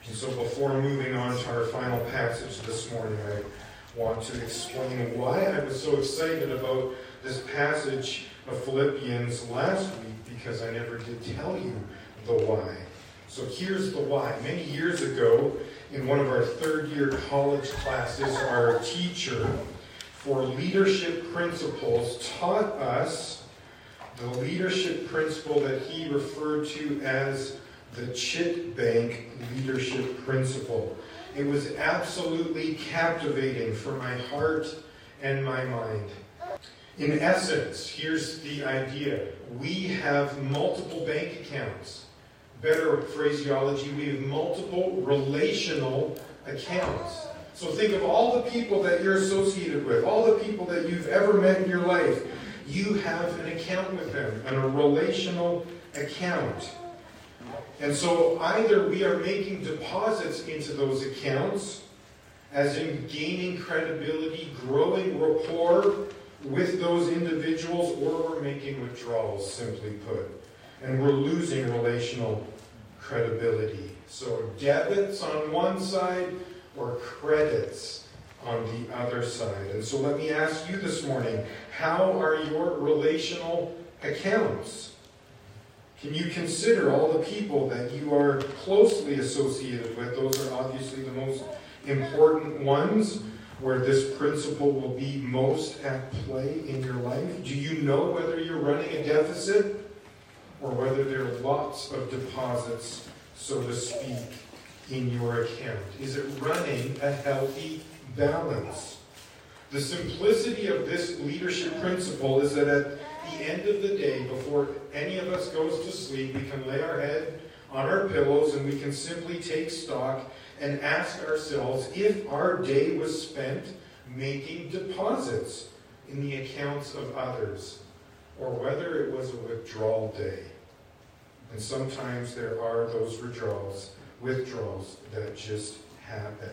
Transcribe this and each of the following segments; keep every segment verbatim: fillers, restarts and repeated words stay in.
And so before moving on to our final passage this morning, I want to explain why I was so excited about this passage of Philippians last week, because I never did tell you the why. So here's the why. Many years ago, in one of our third year college classes, our teacher for leadership principles taught us the leadership principle that he referred to as the Chit Bank leadership principle. It was absolutely captivating for my heart and my mind. In essence, here's the idea. We have multiple bank accounts. Better phraseology, we have multiple relational accounts. So think of all the people that you're associated with, all the people that you've ever met in your life. You have an account with them, and a relational account. And so either we are making deposits into those accounts, as in gaining credibility, growing rapport with those individuals, or we're making withdrawals, simply put. And we're losing relational credibility. So debits on one side or credits on the other side. And so let me ask you this morning, how are your relational accounts? Can you consider all the people that you are closely associated with? Those are obviously the most important ones where this principle will be most at play in your life. Do you know whether you're running a deficit or whether there are lots of deposits, so to speak, in your account? Is it running a healthy balance? The simplicity of this leadership principle is that at the end of the day, before any of us goes to sleep, we can lay our head on our pillows and we can simply take stock and ask ourselves if our day was spent making deposits in the accounts of others, or whether it was a withdrawal day. And sometimes there are those withdrawals, withdrawals that just happen.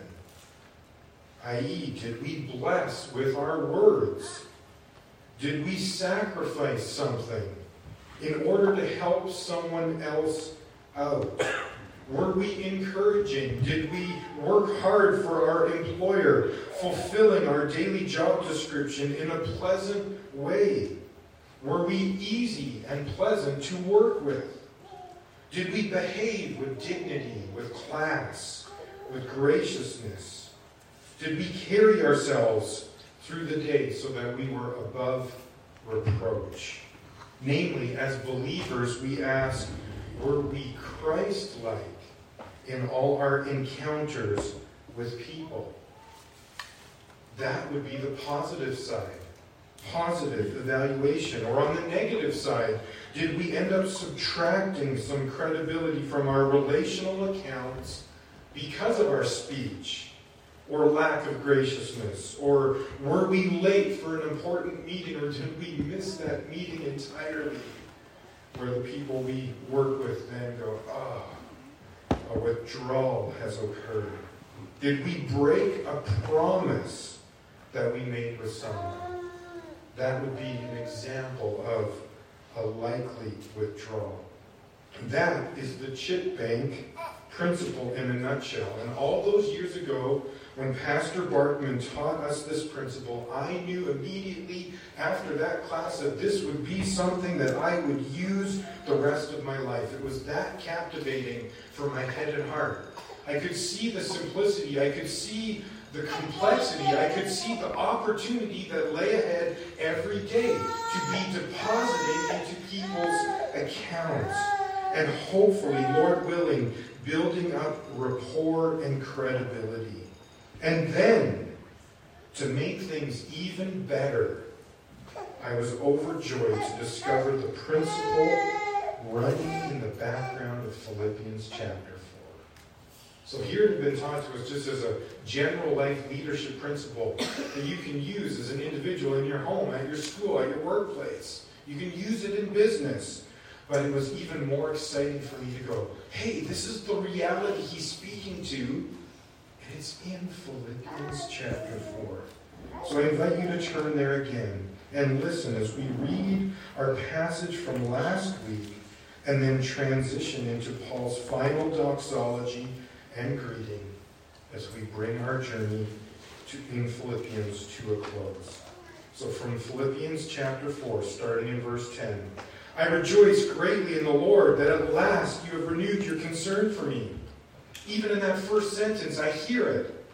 that is, did we bless with our words? Did we sacrifice something in order to help someone else out? Were we encouraging? Did we work hard for our employer, fulfilling our daily job description in a pleasant way? Were we easy and pleasant to work with? Did we behave with dignity, with class, with graciousness? Did we carry ourselves through the day so that we were above reproach? Namely, as believers, we ask, were we Christ-like in all our encounters with people? That would be the positive side. Positive evaluation. Or on the negative side, did we end up subtracting some credibility from our relational accounts because of our speech or lack of graciousness? Or were we late for an important meeting, or did we miss that meeting entirely, where the people we work with then go, ah, a withdrawal has occurred? Did we break a promise that we made with someone? That would be an example of a likely withdrawal. That is the Chit Bank principle in a nutshell. And all those years ago, when Pastor Bartman taught us this principle, I knew immediately after that class that this would be something that I would use the rest of my life. It was that captivating for my head and heart. I could see the simplicity. I could see the complexity. I could see the opportunity that lay ahead every day to be depositing into people's accounts. And hopefully, Lord willing, building up rapport and credibility. And then, to make things even better, I was overjoyed to discover the principle running in the background of Philippians chapter four. So here it had been taught to us just as a general life leadership principle that you can use as an individual in your home, at your school, at your workplace. You can use it in business. But it was even more exciting for me to go, hey, this is the reality he's speaking to, and it's in Philippians chapter four. So I invite you to turn there again and listen as we read our passage from last week and then transition into Paul's final doxology and greeting as we bring our journey to, in Philippians to a close. So from Philippians chapter four, starting in verse ten. I rejoice greatly in the Lord that at last you have renewed your concern for me. Even in that first sentence, I hear it.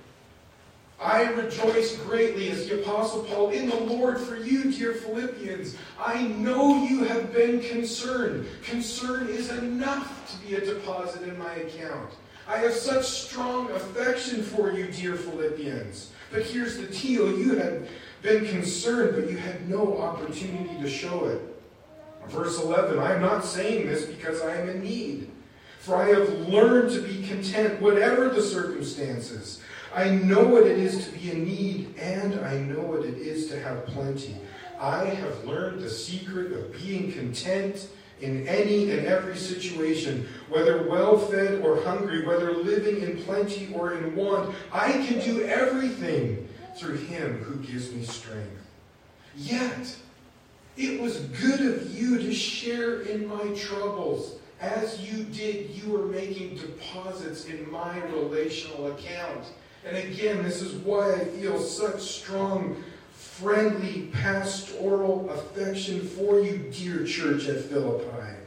I rejoice greatly, as the Apostle Paul, in the Lord for you, dear Philippians. I know you have been concerned. Concern is enough to be a deposit in my account. I have such strong affection for you, dear Philippians. But here's the deal. You had been concerned, but you had no opportunity to show it. Verse eleven, I am not saying this because I am in need, for I have learned to be content, whatever the circumstances. I know what it is to be in need, and I know what it is to have plenty. I have learned the secret of being content in any and every situation, whether well-fed or hungry, whether living in plenty or in want. I can do everything through him who gives me strength. Yet, it was good of you to share in my troubles. As you did, you were making deposits in my relational account. And again, this is why I feel such strong, friendly, pastoral affection for you, dear church at Philippi.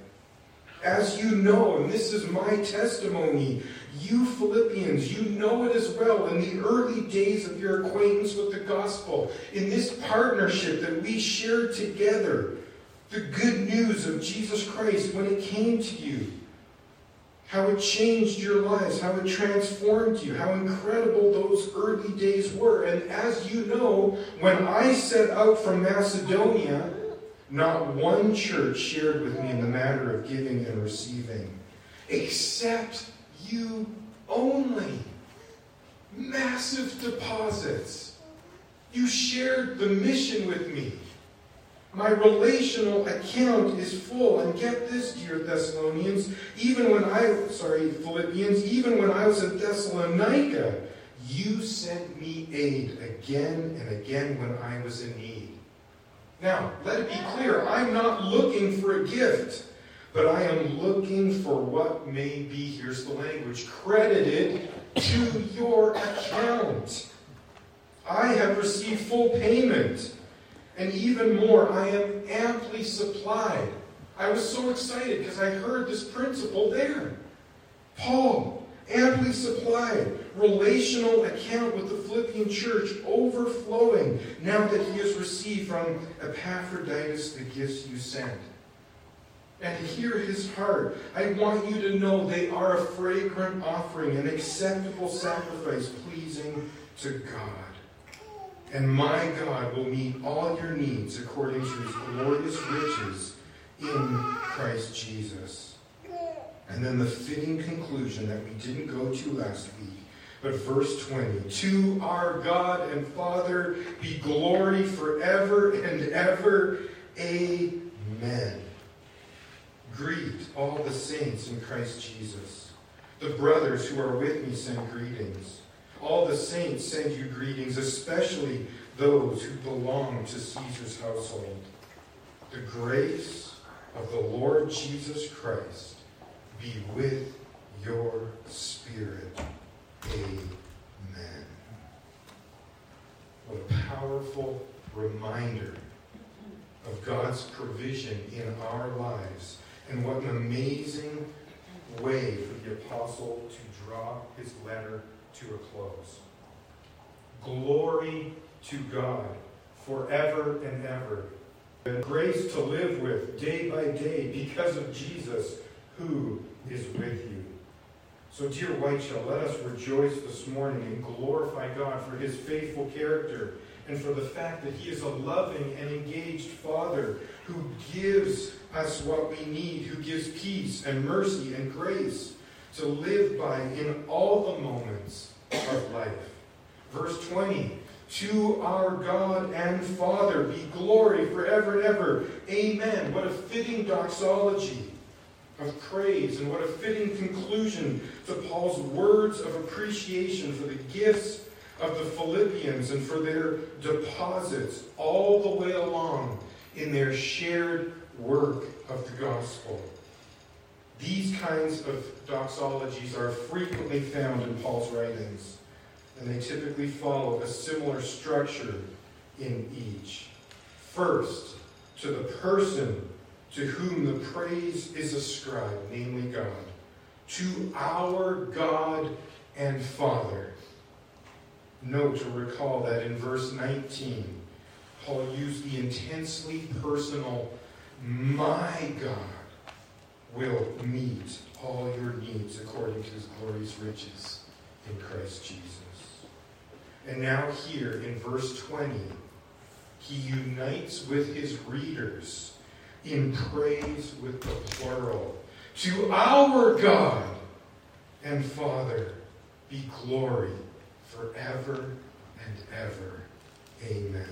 As you know, and this is my testimony, you Philippians, you know it as well in the early days of your acquaintance with the gospel, in this partnership that we shared together, the good news of Jesus Christ when it came to you, how it changed your lives, how it transformed you, how incredible those early days were. And as you know, when I set out from Macedonia, not one church shared with me in the matter of giving and receiving, except you only. Massive deposits. You shared the mission with me. My relational account is full. And get this, dear Thessalonians, even when I, sorry, Philippians, even when I was in Thessalonica, you sent me aid again and again when I was in need. Now, let it be clear, I'm not looking for a gift, but I am looking for what may be, here's the language, credited to your account. I have received full payment. And even more, I am amply supplied. I was so excited because I heard this principle there. Paul, amply supplied. Relational account with the Philippian church overflowing now that he has received from Epaphroditus the gifts you sent. And to hear his heart, I want you to know they are a fragrant offering, an acceptable sacrifice pleasing to God. And my God will meet all your needs according to his glorious riches in Christ Jesus. And then the fitting conclusion that we didn't go to last week, but verse twenty, to our God and Father be glory forever and ever. Amen. Greet all the saints in Christ Jesus. The brothers who are with me send greetings. All the saints send you greetings, especially those who belong to Caesar's household. The grace of the Lord Jesus Christ be with your spirit. Amen. What a powerful reminder of God's provision in our lives, and what an amazing way for the apostle to draw his letter to a close. Glory to God forever and ever. And grace to live with day by day because of Jesus who is with you. So dear Whiteshell, let us rejoice this morning and glorify God for his faithful character and for the fact that he is a loving and engaged Father who gives us what we need, who gives peace and mercy and grace to live by in all the moments of life. Verse twenty, to our God and Father be glory forever and ever. Amen. What a fitting doxology of praise, and what a fitting conclusion to Paul's words of appreciation for the gifts of the Philippians and for their deposits all the way along in their shared work of the gospel. These kinds of doxologies are frequently found in Paul's writings, and they typically follow a similar structure in each. First, to the person to whom the praise is ascribed, namely God. To our God and Father. Note or recall that in verse nineteen, Paul used the intensely personal, my God will meet all your needs according to his glorious riches in Christ Jesus. And now here in verse twenty, he unites with his readers in praise with the plural. To our God and Father be glory forever and ever. Amen.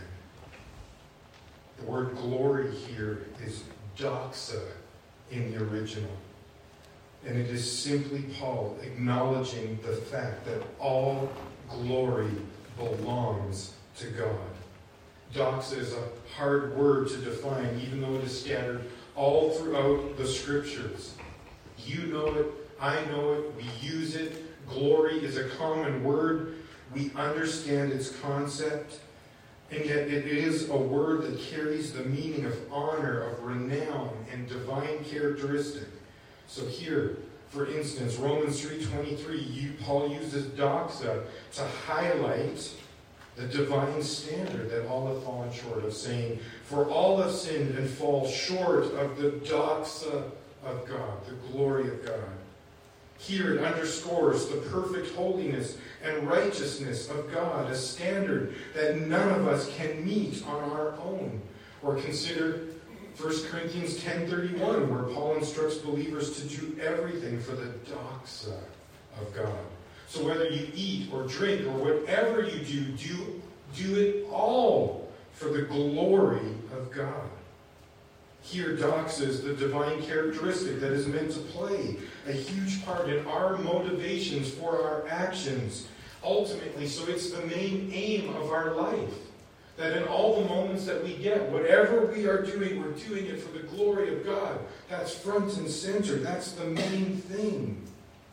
The word glory here is doxa in the original. And it is simply Paul acknowledging the fact that all glory belongs to God. Doxa is a hard word to define, even though it is scattered all throughout the Scriptures. You know it, I know it, we use it. Glory is a common word. We understand its concept. And yet it is a word that carries the meaning of honor, of renown, and divine characteristic. So here, for instance, Romans three twenty-three, you, Paul uses doxa to highlight the divine standard that all have fallen short of, saying, for all have sinned and fall short of the doxa of God, the glory of God. Here it underscores the perfect holiness and righteousness of God, a standard that none of us can meet on our own. Or consider First Corinthians ten thirty-one, where Paul instructs believers to do everything for the doxa of God. So whether you eat or drink or whatever you do, do, do it all for the glory of God. Here, doxa is the divine characteristic that is meant to play a huge part in our motivations for our actions. Ultimately, so it's the main aim of our life. That in all the moments that we get, whatever we are doing, we're doing it for the glory of God. That's front and center. That's the main thing.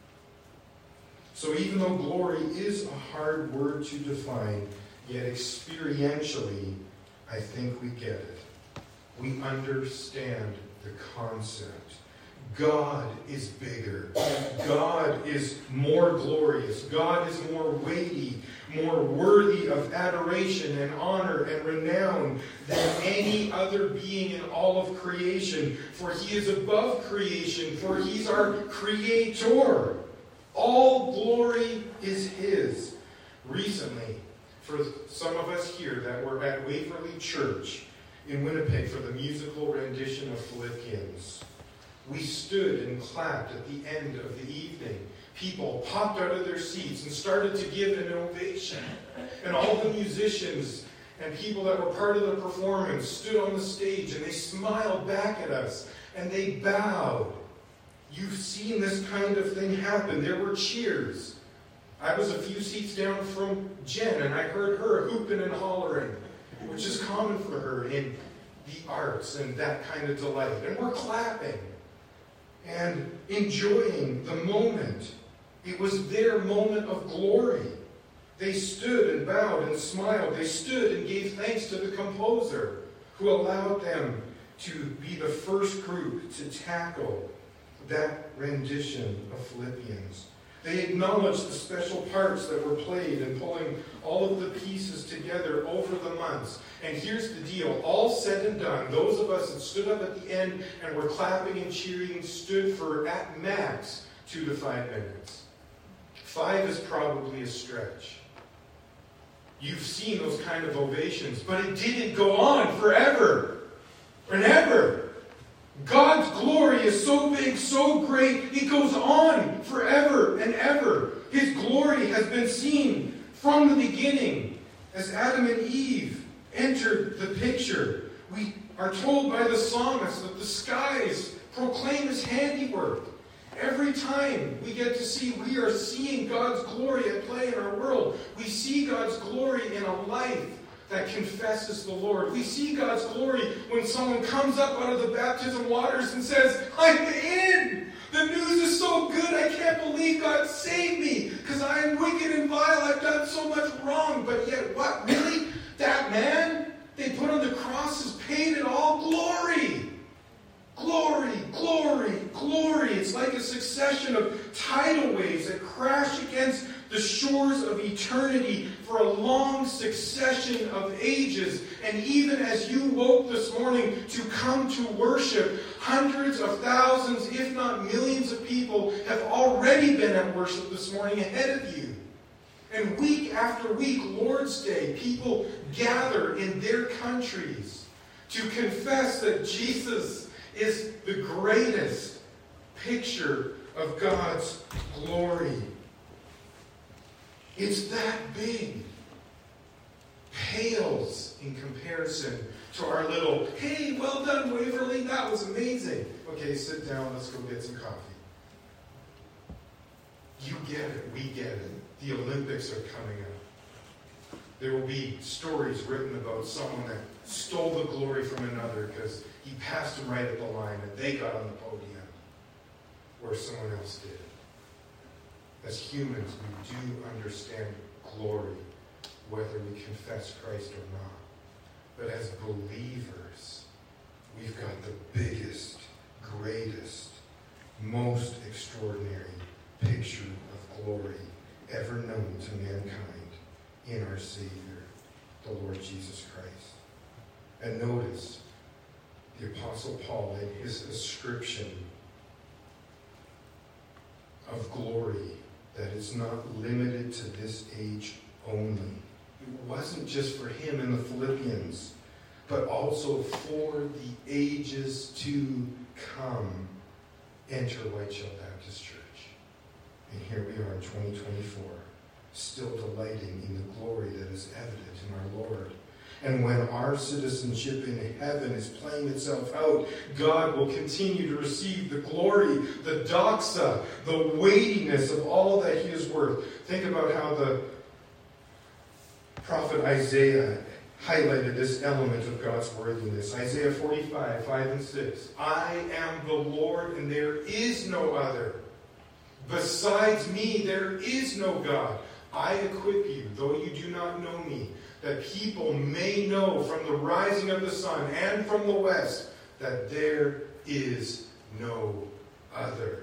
So even though glory is a hard word to define, yet experientially, I think we get it. We understand the concept. God is bigger. God is more glorious. God is more weighty, more worthy of adoration and honor and renown than any other being in all of creation. For he is above creation, for he's our creator. All glory is his. Recently, for some of us here that were at Waverly Church in Winnipeg for the musical rendition of Philippians, we stood and clapped at the end of the evening. People popped out of their seats and started to give an ovation. And all the musicians and people that were part of the performance stood on the stage and they smiled back at us and they bowed. You've seen this kind of thing happen. There were cheers. I was a few seats down from Jen and I heard her hooping and hollering, which is common for her in the arts and that kind of delight. And we're clapping and enjoying the moment. It was their moment of glory. They stood and bowed and smiled. They stood and gave thanks to the composer who allowed them to be the first group to tackle that rendition of Philippians. They acknowledged the special parts that were played and pulling all of the pieces together over the months. And here's the deal. All said and done, those of us that stood up at the end and were clapping and cheering stood for, at max, two to five minutes. Five is probably a stretch. You've seen those kind of ovations, but it didn't go on forever and ever. God's glory is so big, so great, it goes on forever and ever. His glory has been seen from the beginning. As Adam and Eve entered the picture, we are told by the psalmist that the skies proclaim his handiwork. Every time we get to see, we are seeing God's glory at play in our world. We see God's glory in a life that confesses the Lord. We see God's glory when someone comes up out of the baptism waters and says, I'm in! The news is so good, I can't believe God saved me because I am wicked and vile. I've done so much wrong. But yet, what? Really? That man they put on the cross has paid it all? Glory! Glory, glory, glory. It's like a succession of tidal waves that crash against the shores of eternity for a long succession of ages. And even as you woke this morning to come to worship, hundreds of thousands, if not millions of people have already been at worship this morning ahead of you. And week after week, Lord's Day, people gather in their countries to confess that Jesus is the greatest picture of God's glory. It's that big. Pales in comparison to our little, hey, well done, Waverly, that was amazing. Okay, sit down, let's go get some coffee. You get it, we get it. The Olympics are coming up. There will be stories written about someone that stole the glory from another because he passed him right at the line and they got on the podium where someone else did. As humans, we do understand glory, whether we confess Christ or not. But as believers, we've got the biggest, greatest, most extraordinary picture of glory ever known to mankind in our Savior, the Lord Jesus Christ. And notice, the Apostle Paul, in his ascription of glory, that is not limited to this age only. It wasn't just for him in the Philippians, but also for the ages to come. Enter Whiteshell Baptist Church. And here we are in twenty twenty-four, still delighting in the glory that is evident in our Lord. And when our citizenship in heaven is playing itself out, God will continue to receive the glory, the doxa, the weightiness of all that he is worth. Think about how the prophet Isaiah highlighted this element of God's worthiness. Isaiah forty-five, five and six. I am the Lord and there is no other. Besides me there is no God. I equip you, though you do not know me, that people may know from the rising of the sun and from the west that there is no other.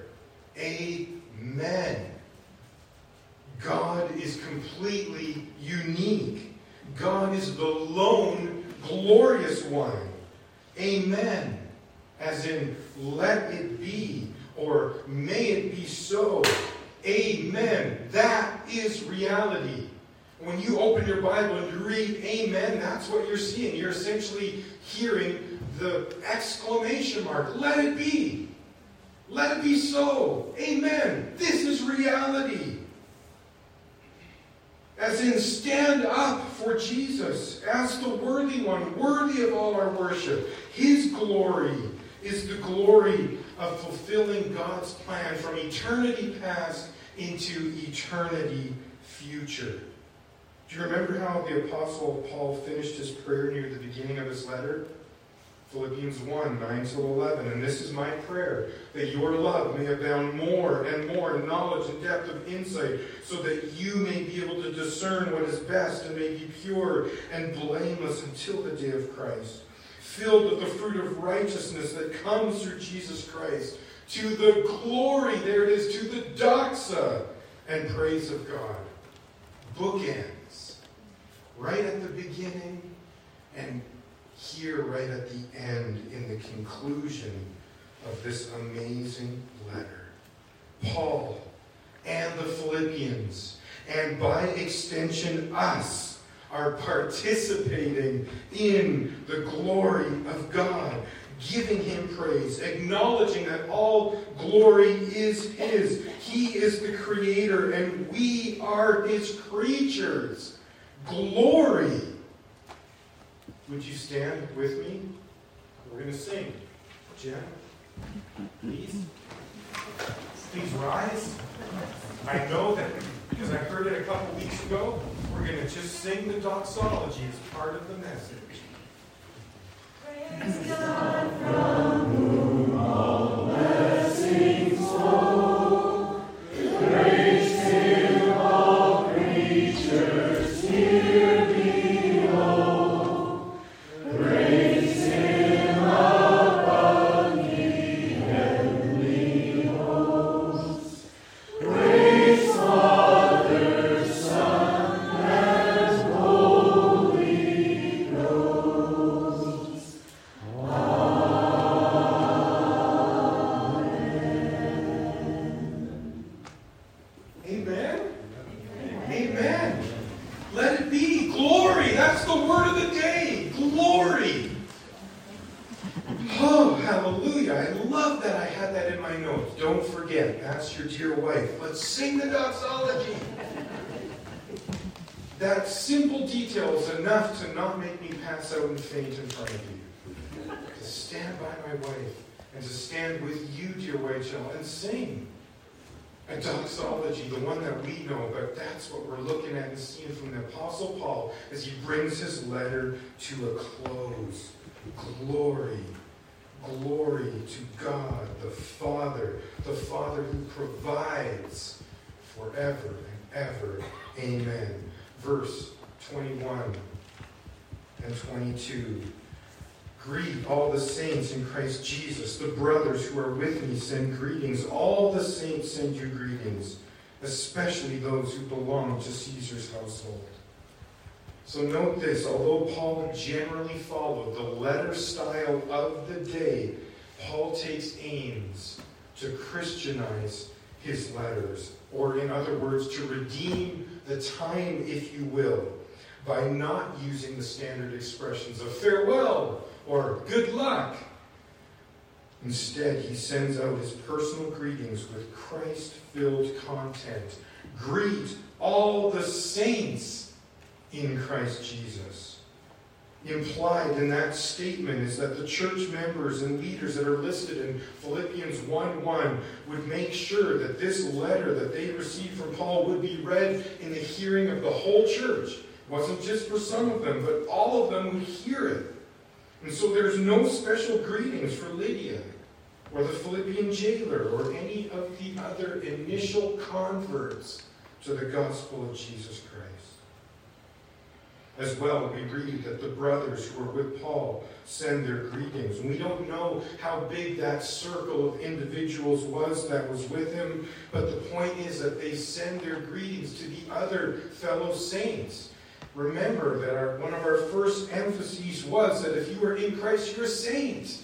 Amen. God is completely unique. God is the lone glorious one. Amen. As in, let it be, or may it be so. Amen. That is reality. When you open your Bible and you read amen, that's what you're seeing. You're essentially hearing the exclamation mark. Let it be. Let it be so. Amen. This is reality. As in, stand up for Jesus as the worthy one, worthy of all our worship. His glory is the glory of fulfilling God's plan from eternity past into eternity future. Do you remember how the Apostle Paul finished his prayer near the beginning of his letter? Philippians one, nine to eleven. And this is my prayer, that your love may abound more and more in knowledge and depth of insight, so that you may be able to discern what is best and may be pure and blameless until the day of Christ, filled with the fruit of righteousness that comes through Jesus Christ, to the glory, there it is, to the doxa and praise of God. Bookends. Right at the beginning and here right at the end in the conclusion of this amazing letter. Paul and the Philippians, and by extension us, are participating in the glory of God, giving him praise, acknowledging that all glory is his. He is the creator and we are his creatures. Glory. Would you stand with me? We're going to sing. Jen, please. Please rise. I know that because I heard it a couple weeks ago, we're going to just sing the doxology as part of the message. Praise God from whom all blessings flow. dear wife. Let's sing the doxology. That simple detail is enough to not make me pass out and faint in front of you. To stand by my wife and to stand with you, dear Rachel, and sing a doxology, the one that we know, but that's what we're looking at and seeing from the Apostle Paul as he brings his letter to a close. Glory, glory to God, the Father, the Father who provides forever and ever. Amen. Verse twenty-one and twenty-two. Greet all the saints in Christ Jesus. The brothers who are with me send greetings. All the saints send you greetings, especially those who belong to Caesar's household. So note this, although Paul generally followed the letter style of the day, Paul takes aims to Christianize his letters, or in other words, to redeem the time, if you will, by not using the standard expressions of farewell or good luck. Instead, he sends out his personal greetings with Christ-filled content. Greet all the saints in Christ Jesus. Implied in that statement is that the church members and leaders that are listed in Philippians one one would make sure that this letter that they received from Paul would be read in the hearing of the whole church. It wasn't just for some of them, but all of them would hear it. And so there's no special greetings for Lydia or the Philippian jailer or any of the other initial converts to the gospel of Jesus Christ. As well, we read that the brothers who are with Paul send their greetings. And we don't know how big that circle of individuals was that was with him, but the point is that they send their greetings to the other fellow saints. Remember that our, one of our first emphases was that if you are in Christ, you're a saint.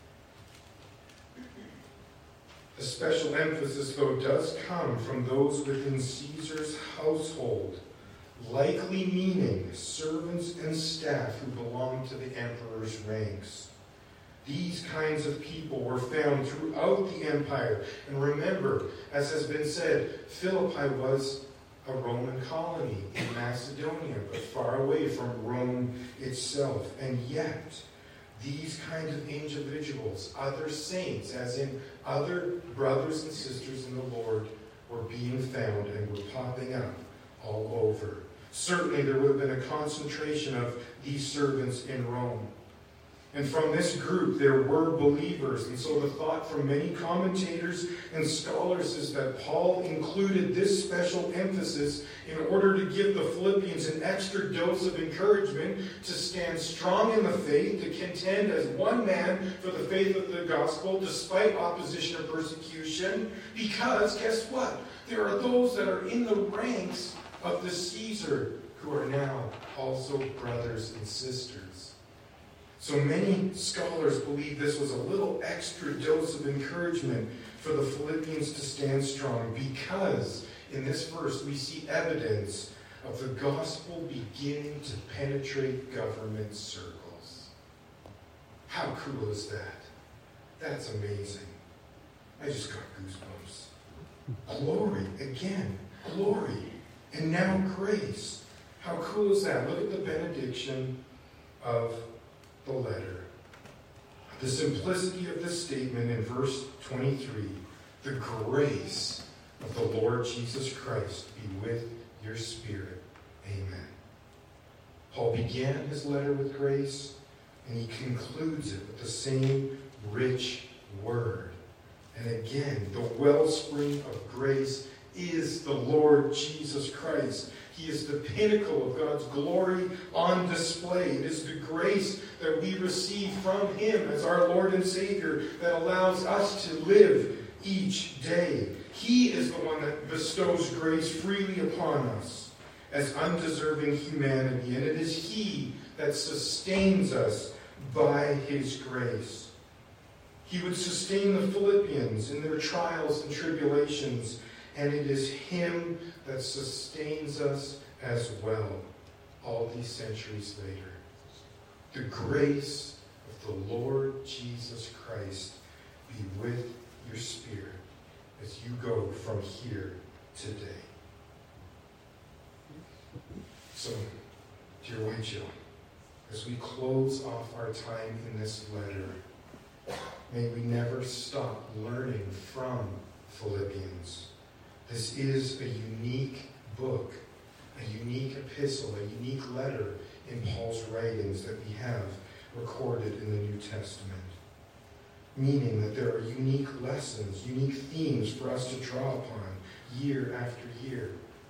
The special emphasis, though, does come from those within Caesar's household, likely meaning servants and staff who belong to the emperor's ranks. These kinds of people were found throughout the empire. And remember, as has been said, Philippi was a Roman colony in Macedonia, but far away from Rome itself. And yet, these kinds of individuals, other saints, as in other brothers and sisters in the Lord, were being found and were popping up all over. Certainly there would have been a concentration of these servants in Rome. And from this group there were believers. And so the thought from many commentators and scholars is that Paul included this special emphasis in order to give the Philippians an extra dose of encouragement to stand strong in the faith, to contend as one man for the faith of the gospel despite opposition or persecution. Because, guess what? There are those that are in the ranks of the Caesar who are now also brothers and sisters. So many scholars believe this was a little extra dose of encouragement for the Philippians to stand strong, because in this verse we see evidence of the gospel beginning to penetrate government circles. How cool is that? That's amazing. I just got goosebumps. Glory, again, glory. And now grace. How cool is that? Look at the benediction of the letter. The simplicity of this statement in verse twenty-three. The grace of the Lord Jesus Christ be with your spirit. Amen. Paul began his letter with grace, and he concludes it with the same rich word. And again, the wellspring of grace is the Lord Jesus Christ. He is the pinnacle of God's glory on display. It is the grace that we receive from Him as our Lord and Savior that allows us to live each day. He is the one that bestows grace freely upon us as undeserving humanity, and it is He that sustains us by His grace. He would sustain the Philippians in their trials and tribulations, and it is Him that sustains us as well all these centuries later. The grace of the Lord Jesus Christ be with your spirit. as you go from here today. So, dear Rachel, as we close off our time in this letter, may we never stop learning from Philippians. This is a unique book, a unique epistle, a unique letter in Paul's writings that we have recorded in the New Testament. Meaning that there are unique lessons, unique themes for us to draw upon year after year.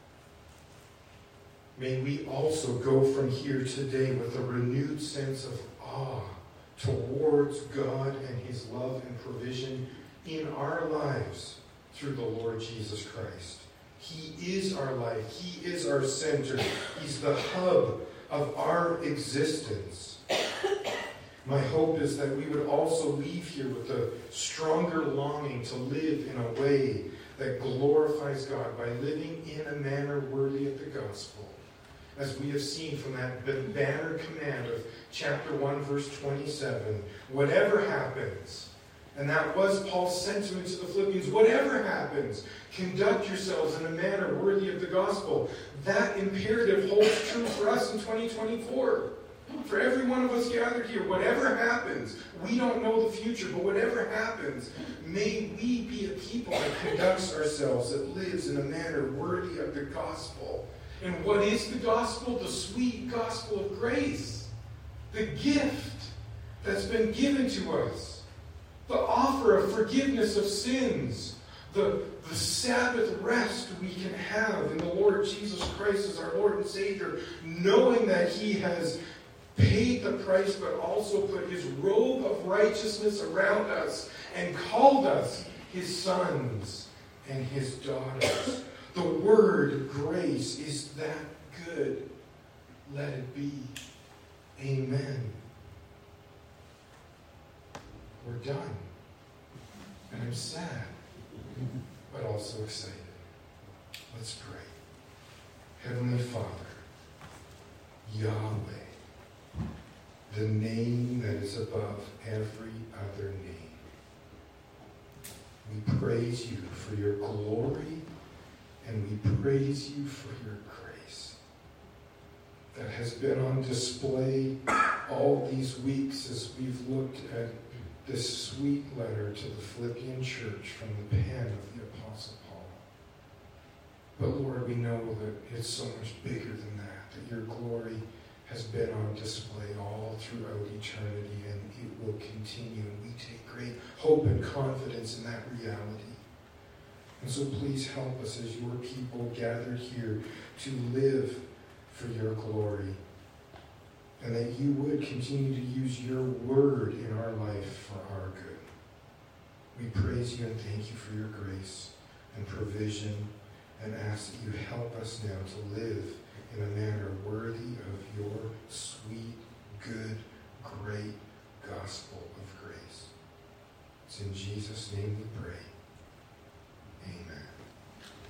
May we also go from here today with a renewed sense of awe towards God and his love and provision in our lives through the Lord Jesus Christ. He is our life. He is our center. He's the hub of our existence. My hope is that we would also leave here with a stronger longing to live in a way that glorifies God by living in a manner worthy of the gospel. As we have seen from that banner command of chapter one, verse twenty-seven, whatever happens, and that was Paul's sentiment to the Philippians, whatever happens, conduct yourselves in a manner worthy of the gospel. That imperative holds true for us in twenty twenty-four. For every one of us gathered here, whatever happens, we don't know the future, but whatever happens, may we be a people that conducts ourselves, that lives in a manner worthy of the gospel. And what is the gospel? The sweet gospel of grace. The gift that's been given to us. The offer of forgiveness of sins. The, the Sabbath rest we can have in the Lord Jesus Christ as our Lord and Savior, knowing that he has paid the price, but also put his robe of righteousness around us and called us his sons and his daughters. The word grace is that good. Let it be. Amen. We're done. And I'm sad, but also excited. Let's pray. Heavenly Father, Yahweh, the name that is above every other name. We praise you for your glory, and we praise you for your grace that has been on display all these weeks as we've looked at this sweet letter to the Philippian church from the pen of the Apostle Paul. But Lord, we know that it's so much bigger than that, that your glory has been on display all throughout eternity, and it will continue. And we take great hope and confidence in that reality. And so please help us as your people gathered here to live for your glory, and that you would continue to use your word in our life for our good. We praise you and thank you for your grace and provision, and ask that you help us now to live in a manner worthy of your sweet, good, great gospel of grace. It's in Jesus' name we pray.